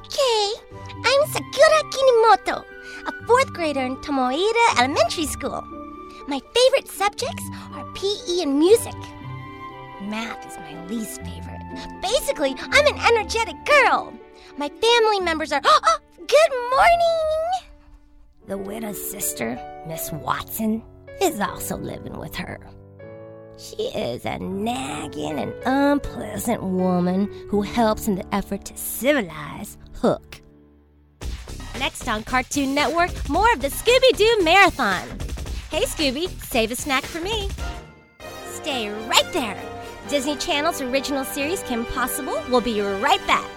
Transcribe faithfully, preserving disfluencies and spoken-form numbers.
Okay, I'm Sakura Kinimoto, a fourth grader in Tomoida Elementary School. My favorite subjects are P E and music. Math is my least favorite. Basically, I'm an energetic girl. My family members are... Oh, good morning! The widow's sister, Miss Watson, is also living with her. She is a nagging and unpleasant woman who helps in the effort to civilize Hook. Next on Cartoon Network, more of the Scooby-Doo Marathon. Hey, Scooby, save a snack for me. Stay right there. Disney Channel's original series, Kim Possible, will be right back.